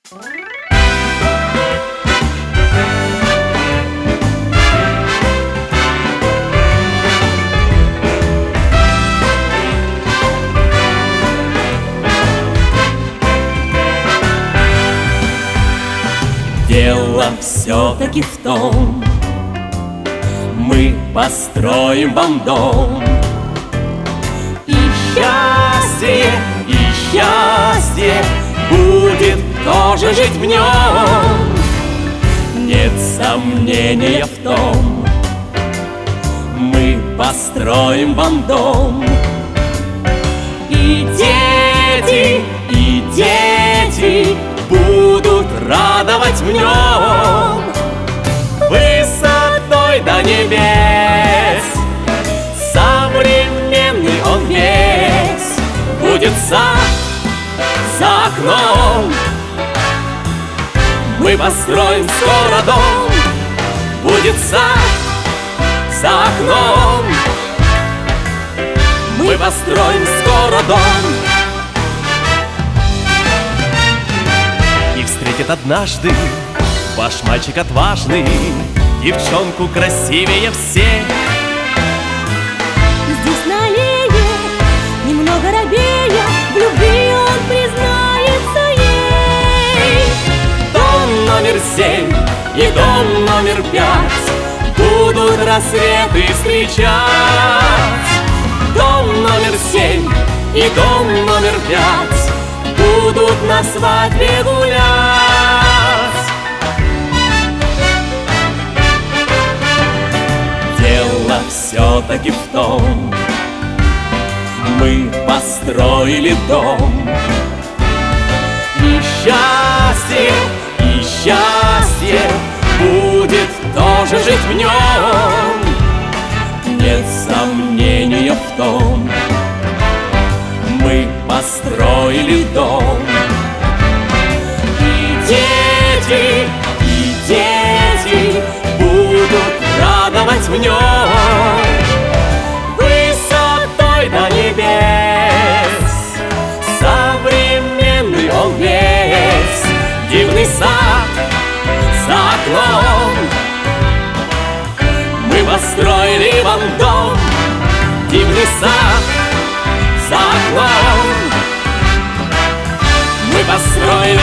Дело все-таки в том, мы построим вам дом. И счастье будет тоже жить в нем. Нет сомнения в том, мы построим вам дом. И дети будут радовать в нем высотой до небес. Современный он весь, будет сад за окном. Мы построим скоро дом, будет сад за окном. Мы построим скоро дом. И встретит однажды ваш мальчик отважный девчонку красивее всех. Здесь на аллее, немного робея, в любви он признается ей. Дом номер 7 и дом номер 5 будут рассветы встречать. Дом номер 7 и дом номер 5 будут на свадьбе гулять. Дело все-таки в том, мы построили дом. И счастье будет тоже жить в нем. Нет сомнения в том, мы построили дом. И дети будут радовать в нем высотой до небес. Современный он весь, дивный сад за окном. Мы построили вам дом, дивный сад за окном. Мы построили